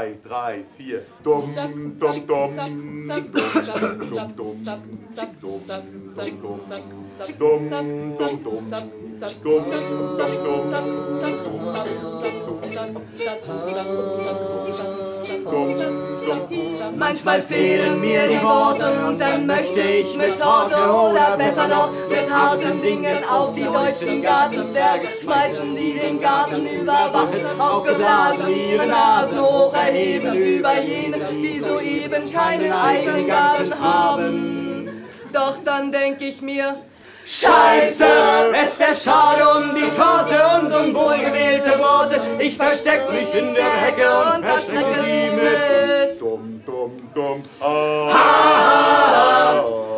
2, 3, 4. Dumm, dumm, dumm, dumm, dumm, dumm, dumm, dumm, dumm, Manchmal fehlen mir die Worte und dann möchte ich mit Torte oder besser noch mit harten Dingen auf die deutschen Gartenzwerge schmeißen, die den Garten überwachen, aufgeblasen ihre Nasen hoch erheben über jene, die soeben keinen eigenen Garten haben. Doch dann denk ich mir, Scheiße, es wär schade um die Torte und um wohlgewählte Worte. Ich versteck mich in der Hecke und erschrecke sie mit dumm, dumm, dumm, ha, ha, ha.